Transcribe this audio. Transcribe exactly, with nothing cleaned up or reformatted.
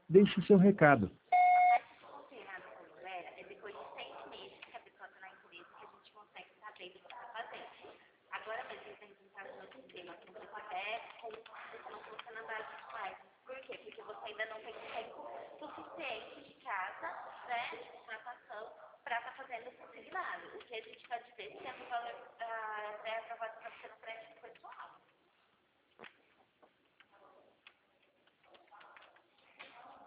deixe seu recado. Confirmado como era, é depois de seis meses que a pessoa está na empresa que a gente consegue saber o que está fazendo. Agora mesmo eles entraram no sistema que você puder com isso não funciona base de Por quê? Porque você ainda não